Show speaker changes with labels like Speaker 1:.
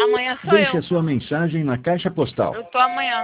Speaker 1: Amanhã sou
Speaker 2: Deixe
Speaker 1: eu.
Speaker 2: a sua mensagem na caixa postal.
Speaker 1: Eu tô amanhã.